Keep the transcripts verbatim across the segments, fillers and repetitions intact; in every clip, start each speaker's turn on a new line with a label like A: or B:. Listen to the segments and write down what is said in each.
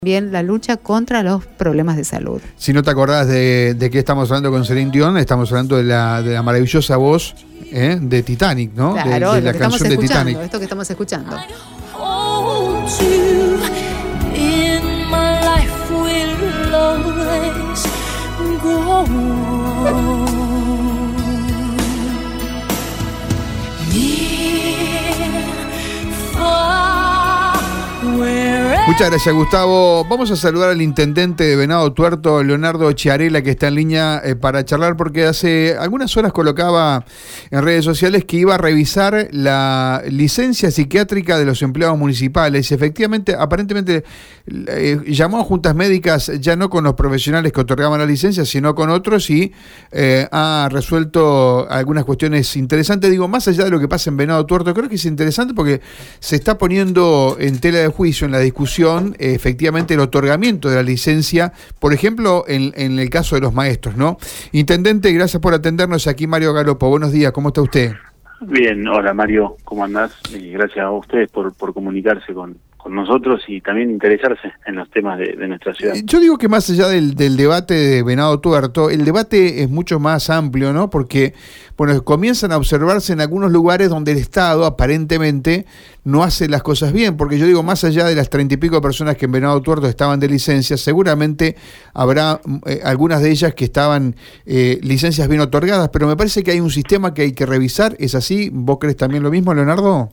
A: También la lucha contra los problemas de salud.
B: Si no te acordás de, de qué estamos hablando con Celine Dion, estamos hablando de la, de la maravillosa voz ¿eh? de Titanic, ¿no?
A: Claro,
B: de, de la canción de Titanic.
A: Esto que estamos escuchando.
B: Muchas gracias, Gustavo. Vamos a saludar al intendente de Venado Tuerto, Leonardo Chiarella, que está en línea eh, para charlar, porque hace algunas horas colocaba en redes sociales que iba a revisar la licencia psiquiátrica de los empleados municipales. Efectivamente, aparentemente eh, llamó a juntas médicas ya no con los profesionales que otorgaban la licencia, sino con otros, y eh, ha resuelto algunas cuestiones interesantes. Digo, más allá de lo que pasa en Venado Tuerto, creo que es interesante porque se está poniendo en tela de juicio en la discusión efectivamente el otorgamiento de la licencia, por ejemplo, en, en el caso de los maestros, ¿no? Intendente, gracias por atendernos. Aquí Mario Galopo. Buenos días, ¿cómo está usted?
C: Bien, hola Mario, ¿cómo andás? Y gracias a ustedes por, por comunicarse con, con nosotros y también interesarse en los temas de, de nuestra ciudad.
B: Yo digo que más allá del, del debate de Venado Tuerto, el debate es mucho más amplio, ¿no? Porque, bueno, comienzan a observarse en algunos lugares donde el Estado aparentemente no hace las cosas bien, porque yo digo, más allá de las treinta y pico de personas que en Venado Tuerto estaban de licencia, seguramente habrá eh, algunas de ellas que estaban eh, licencias bien otorgadas, pero me parece que hay un sistema que hay que revisar. ¿Es así? ¿Vos crees también lo mismo, Leonardo?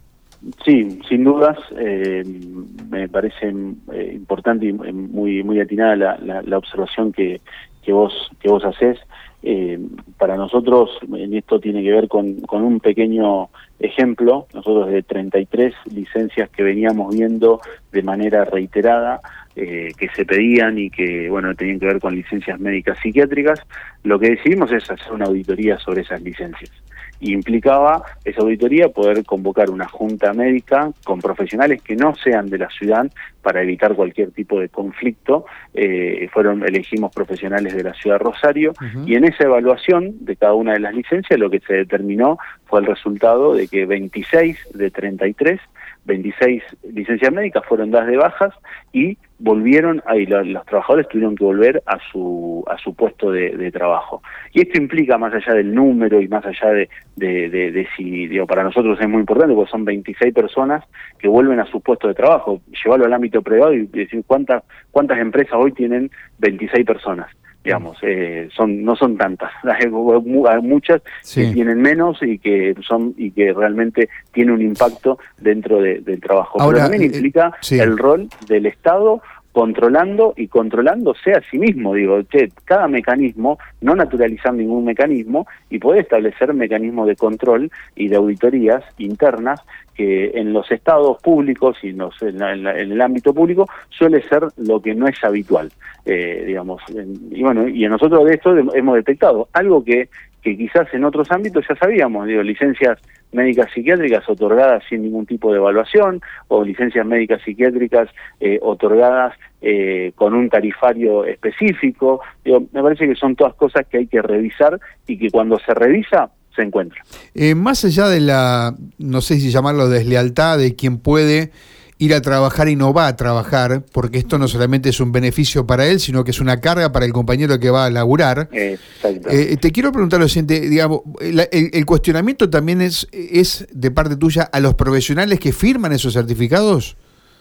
C: Sí, sin dudas, eh, me parece eh, importante y muy muy atinada la, la, la observación que, que vos que vos hacés. Eh, para nosotros, en esto tiene que ver con, con un pequeño ejemplo. Nosotros de treinta y tres licencias que veníamos viendo de manera reiterada, eh, que se pedían y que, bueno, tenían que ver con licencias médicas psiquiátricas, lo que decidimos es hacer una auditoría sobre esas licencias. Y implicaba esa auditoría poder convocar una junta médica con profesionales que no sean de la ciudad para evitar cualquier tipo de conflicto. Eh, fueron elegimos profesionales de la ciudad de Rosario, uh-huh. Y en esa evaluación de cada una de las licencias lo que se determinó fue el resultado de que veintiséis de treinta y tres, veintiséis licencias médicas fueron dadas de bajas y volvieron, ahí los, los trabajadores tuvieron que volver a su a su puesto de, de trabajo. Y esto implica, más allá del número y más allá de, de, de, de si, digo, para nosotros es muy importante porque son veintiséis personas que vuelven a su puesto de trabajo, llevarlo al ámbito privado y decir cuántas cuántas empresas hoy tienen veintiséis personas. Digamos, eh, son no son tantas, hay muchas sí. que tienen menos y que son y que realmente tiene un impacto dentro de, del trabajo.
B: Ahora,
C: pero también implica eh, sí. el rol del Estado controlando y controlándose a sí mismo. Digo, che, cada mecanismo, no naturalizar ningún mecanismo y poder establecer mecanismos de control y de auditorías internas que en los estados públicos y en, los, en, la, en, la, en el ámbito público suele ser lo que no es habitual, eh, digamos. En, y bueno, y en nosotros de esto hemos detectado algo que, que quizás en otros ámbitos ya sabíamos, digo, licencias médicas psiquiátricas otorgadas sin ningún tipo de evaluación o licencias médicas psiquiátricas eh, otorgadas eh, con un tarifario específico. Digo, me parece que son todas cosas que hay que revisar y que cuando se revisa se encuentra.
B: Eh, más allá de la, no sé si llamarlo deslealtad de quien puede ir a trabajar y no va a trabajar, porque esto no solamente es un beneficio para él, sino que es una carga para el compañero que va a laburar.
C: Exacto.
B: Eh, te quiero preguntar lo siguiente, digamos, el, el, el cuestionamiento también es, es de parte tuya a los profesionales que firman esos certificados.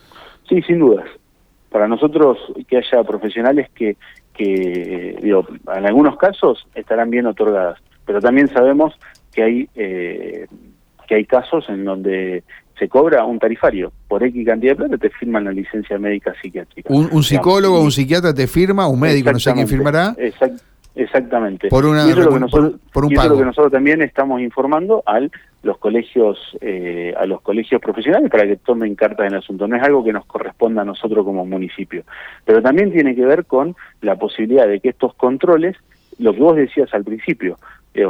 C: Sí, sin dudas. Para nosotros que haya profesionales que, que digo, en algunos casos estarán bien otorgadas, pero también sabemos que hay eh, que hay casos en donde se cobra un tarifario. Por X cantidad de plata te firman la licencia médica psiquiátrica.
B: Un, un psicólogo o un psiquiatra te firma, un médico, no sé quién firmará.
C: Exact, exactamente.
B: Por, una,
C: y eso, es lo que nosotros,
B: por, por un
C: y eso
B: pago.
C: es lo que nosotros también estamos informando a los colegios eh, a los colegios profesionales para que tomen cartas en el asunto. No es algo que nos corresponda a nosotros como municipio. Pero también tiene que ver con la posibilidad de que estos controles, lo que vos decías al principio, eh,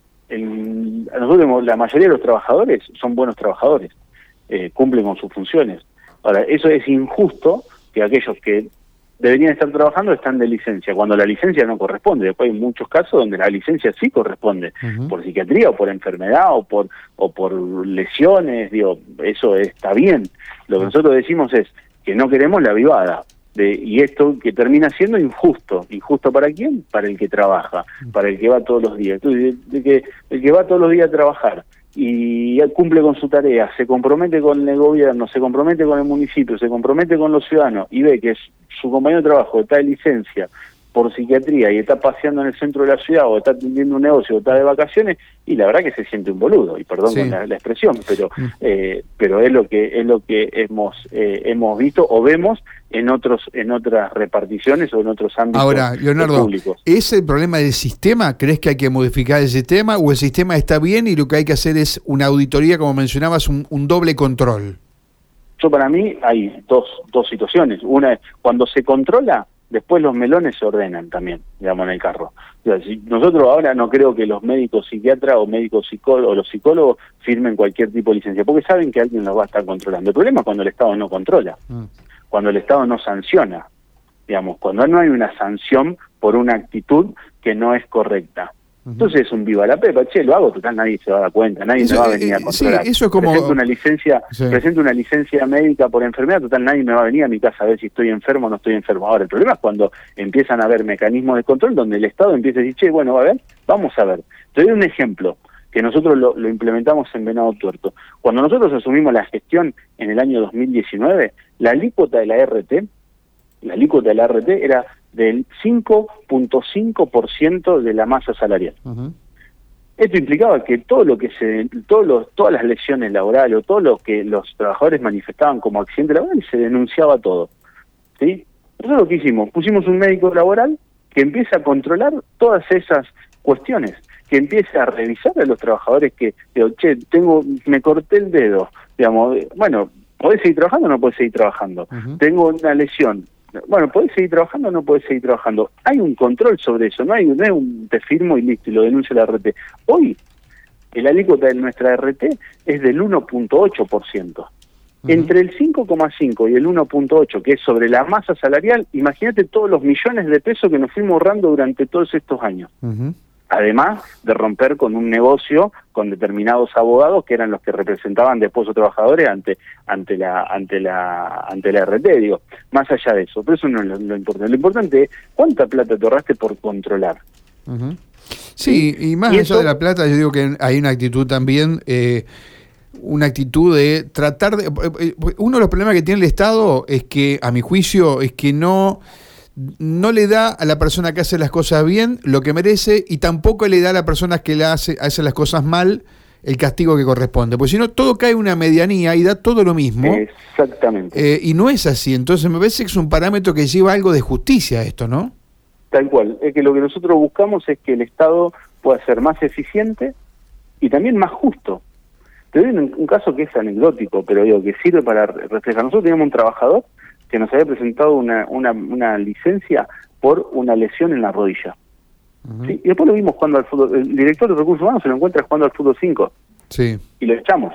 C: el, nosotros la mayoría de los trabajadores son buenos trabajadores. Eh, cumplen con sus funciones. Ahora, eso es injusto que aquellos que deberían estar trabajando están de licencia, cuando la licencia no corresponde. Después hay muchos casos donde la licencia sí corresponde, uh-huh. por psiquiatría o por enfermedad o por o por lesiones, digo, eso está bien. Lo que nosotros decimos es que no queremos la avivada. De, y esto que termina siendo injusto. ¿Injusto para quién? Para el que trabaja, para el que va todos los días. Entonces, de, de que el que va todos los días a trabajar y cumple con su tarea, se compromete con el gobierno, se compromete con el municipio, se compromete con los ciudadanos y ve que su compañero de trabajo está de licencia por psiquiatría y está paseando en el centro de la ciudad o está atendiendo un negocio o está de vacaciones, y la verdad que se siente un boludo, y perdón sí. con la, la expresión, pero eh, pero es lo que es lo que hemos eh, hemos visto o vemos en otros en otras reparticiones o en otros ámbitos
B: Ahora, Leonardo,
C: públicos.
B: ¿es el problema del sistema? ¿Crees que hay que modificar el sistema o el sistema está bien y lo que hay que hacer es una auditoría, como mencionabas, un, un doble control?
C: Yo para mí hay dos dos situaciones. Una es cuando se controla, después los melones se ordenan también, digamos, en el carro. O sea, si nosotros ahora no creo que los médicos psiquiatras o médicos psicólogos o los psicólogos firmen cualquier tipo de licencia, porque saben que alguien los va a estar controlando. El problema es cuando el Estado no controla, mm. cuando el Estado no sanciona, digamos, cuando no hay una sanción por una actitud que no es correcta. Entonces es un viva la pepa, che, lo hago, total, nadie se va a dar cuenta, nadie eso, me va a venir a controlar.
B: Sí, eso es como...
C: Presento una licencia, sí. presento una licencia médica por enfermedad, total, nadie me va a venir a mi casa a ver si estoy enfermo o no estoy enfermo. Ahora, el problema es cuando empiezan a haber mecanismos de control donde el Estado empieza a decir, che, bueno, a ver, vamos a ver. Te doy un ejemplo, que nosotros lo, lo implementamos en Venado Tuerto. Cuando nosotros asumimos la gestión en el año dos mil diecinueve, la alícuota de la R T, la alícuota de la R T era del cinco punto cinco por ciento de la masa salarial. Uh-huh. Esto implicaba que todo lo que se, todos los, todas las lesiones laborales o todo lo que los trabajadores manifestaban como accidente laboral se denunciaba todo, ¿sí? Nosotros lo que hicimos, pusimos un médico laboral que empieza a controlar todas esas cuestiones, que empiece a revisar a los trabajadores que, digo, che, tengo, me corté el dedo, digamos, bueno, ¿podés seguir trabajando o no podés seguir trabajando? Uh-huh. Tengo una lesión. Bueno, ¿podés seguir trabajando o no podés seguir trabajando? Hay un control sobre eso, no hay, no hay un te firmo y listo, y lo denuncio la R T. Hoy, el alícuota de nuestra R T es del uno punto ocho por ciento. Uh-huh. Entre el cinco coma cinco y el uno punto ocho, que es sobre la masa salarial, imagínate todos los millones de pesos que nos fuimos ahorrando durante todos estos años. Uh-huh. Además de romper con un negocio con determinados abogados que eran los que representaban después a los trabajadores ante ante la ante la ante la R T, digo, más allá de eso, pero eso no es lo, lo importante. Lo importante es cuánta plata te ahorraste por controlar.
B: Uh-huh. Sí, y más
C: y
B: allá
C: eso,
B: de la plata, yo digo que hay una actitud también, eh, una actitud de tratar de... Uno de los problemas que tiene el Estado es que, a mi juicio, es que no... no le da a la persona que hace las cosas bien lo que merece y tampoco le da a la persona que le hace, hace las cosas mal el castigo que corresponde. Porque si no, todo cae en una medianía y da todo lo mismo.
C: Exactamente.
B: Eh, y no es así. Entonces me parece que es un parámetro que lleva algo de justicia a esto, ¿no?
C: Tal cual. Es que lo que nosotros buscamos es que el Estado pueda ser más eficiente y también más justo. Te doy un, un caso que es anecdótico, pero digo que sirve para reflejar. Nosotros teníamos un trabajador que nos había presentado una, una, una licencia por una lesión en la rodilla. Uh-huh. ¿Sí? Y después lo vimos jugando al fútbol. El director de Recursos Humanos se lo encuentra jugando al fútbol cinco.
B: Sí.
C: Y lo echamos.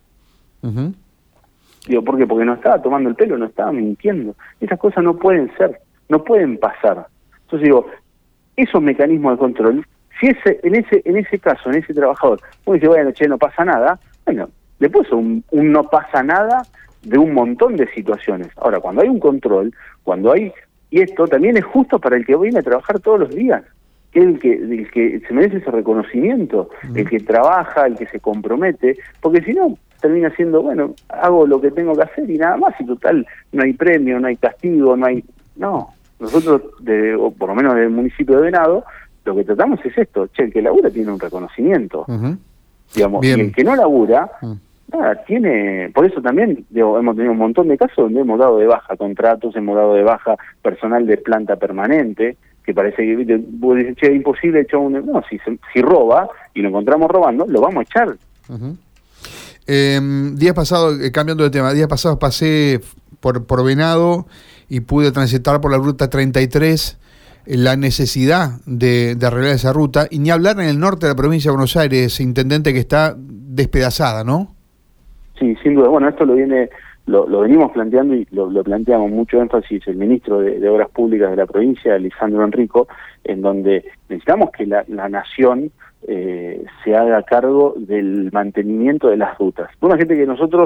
B: Uh-huh.
C: Digo, ¿por qué? Porque no estaba tomando el pelo, no estaba mintiendo. Esas cosas no pueden ser, no pueden pasar. Entonces digo, esos mecanismos de control, si ese, en ese, en ese caso, en ese trabajador, uno dice, bueno, che, no pasa nada, bueno, después un, un no pasa nada de un montón de situaciones. Ahora, cuando hay un control, cuando hay, y esto también es justo para el que viene a trabajar todos los días, que es el que, el que se merece ese reconocimiento, mm. el que trabaja, el que se compromete, porque si no, termina siendo, bueno, hago lo que tengo que hacer y nada más, y total, no hay premio, no hay castigo, no hay... No, nosotros, de, o por lo menos del municipio de Venado, lo que tratamos es esto, che, el que labura tiene un reconocimiento, uh-huh. digamos, Bien. Y el que no labura... Uh-huh. Nada, tiene, por eso también digo, hemos tenido un montón de casos donde hemos dado de baja contratos, hemos dado de baja personal de planta permanente, que parece que vos dices, che, es imposible echar un... No, si, si roba y lo encontramos robando, lo vamos a echar.
B: Uh-huh. Eh, días pasados, eh, cambiando de tema, días pasados pasé por, por Venado y pude transitar por la ruta treinta y tres, la necesidad de, de arreglar esa ruta, y ni hablar en el norte de la provincia de Buenos Aires, intendente, que está despedazada, ¿no?
C: Sí, sin duda. Bueno, esto lo viene, lo, lo venimos planteando y lo, lo planteamos mucho énfasis el ministro de, de Obras Públicas de la provincia, Lisandro Enrico, en donde necesitamos que la, la nación eh, se haga cargo del mantenimiento de las rutas. Una gente que nosotros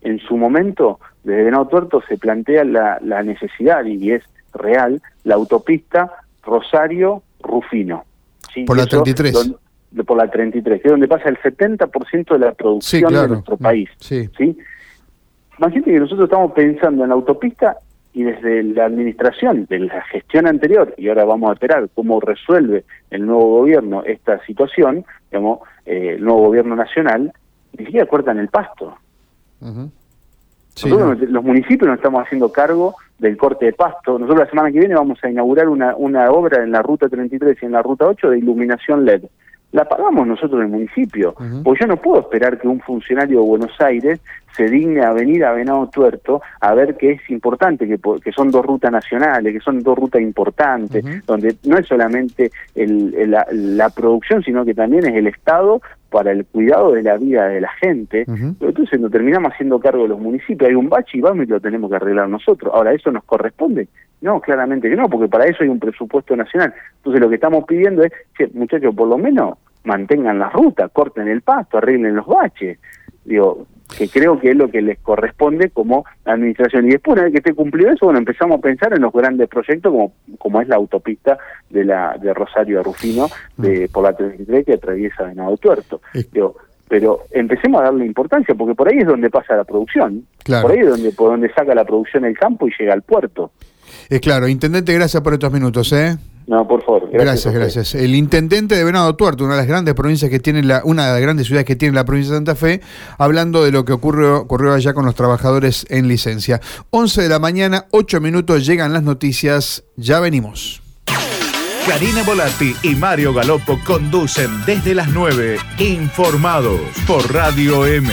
C: en su momento, desde Venado Tuerto se plantea la, la necesidad, y es real, la autopista Rosario-Rufino. ¿Sí?
B: Por la
C: Eso,
B: treinta y tres.
C: Don, de, por la treinta y tres, que es donde pasa el setenta por ciento de la producción
B: sí, claro.
C: de nuestro país.
B: Sí.
C: ¿Sí? Imagínate que nosotros estamos pensando en la autopista y desde la administración, de la gestión anterior, y ahora vamos a esperar cómo resuelve el nuevo gobierno esta situación, digamos, eh, el nuevo gobierno nacional, ni siquiera cortan el pasto.
B: Uh-huh. Sí,
C: Nosotros,
B: no.
C: los municipios nos estamos haciendo cargo del corte de pasto. Nosotros la semana que viene vamos a inaugurar una, una obra en la ruta treinta y tres y en la ruta ocho de iluminación L E D. La pagamos nosotros en el municipio, uh-huh. porque yo no puedo esperar que un funcionario de Buenos Aires se digne a venir a Venado Tuerto a ver que es importante, que, que son dos rutas nacionales, que son dos rutas importantes, uh-huh. donde no es solamente el, el, la, la producción, sino que también es el Estado para el cuidado de la vida de la gente. Uh-huh. Entonces nos terminamos haciendo cargo de los municipios. Hay un bache y vamos y lo tenemos que arreglar nosotros. Ahora, ¿eso nos corresponde? No, claramente que no, porque para eso hay un presupuesto nacional. Entonces lo que estamos pidiendo es, che, muchachos, por lo menos mantengan la ruta, corten el pasto, arreglen los baches. Digo, que creo que es lo que les corresponde como administración. Y después, una vez que esté cumplido eso, bueno, empezamos a pensar en los grandes proyectos como como es la autopista de la de Rosario a Rufino, de, por la treinta y tres que atraviesa Venado Tuerto. Digo, pero empecemos a darle importancia, porque por ahí es donde pasa la producción.
B: Claro.
C: Por ahí es donde, por donde saca la producción el campo y llega al puerto.
B: Es claro. Intendente, gracias por estos minutos, ¿eh?
C: No, por favor.
B: Gracias, gracias. gracias. El intendente de Venado Tuerto, una de las grandes provincias que tiene la, una de las grandes ciudades que tiene la provincia de Santa Fe, hablando de lo que ocurrió, ocurrió allá con los trabajadores en licencia. once de la mañana, ocho minutos, llegan las noticias, ya venimos.
D: Karina Volatti y Mario Galopo conducen desde las nueve, informados por Radio M.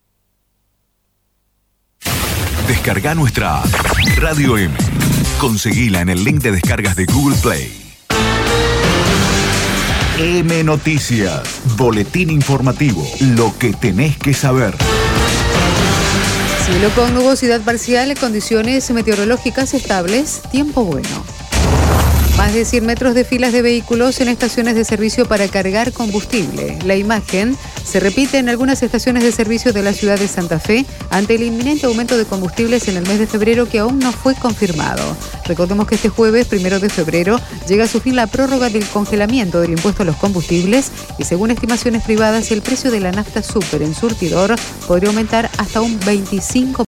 E: Descarga nuestra app, Radio M. Conseguila en el link de descargas de Google Play.
D: M Noticias, boletín informativo, lo que tenés que saber.
A: Cielo con nubosidad parcial, condiciones meteorológicas estables, tiempo bueno. Más de cien metros de filas de vehículos en estaciones de servicio para cargar combustible. La imagen se repite en algunas estaciones de servicio de la ciudad de Santa Fe ante el inminente aumento de combustibles en el mes de febrero que aún no fue confirmado. Recordemos que este jueves, primero de febrero, llega a su fin la prórroga del congelamiento del impuesto a los combustibles y según estimaciones privadas el precio de la nafta súper en surtidor podría aumentar hasta un veinticinco por ciento.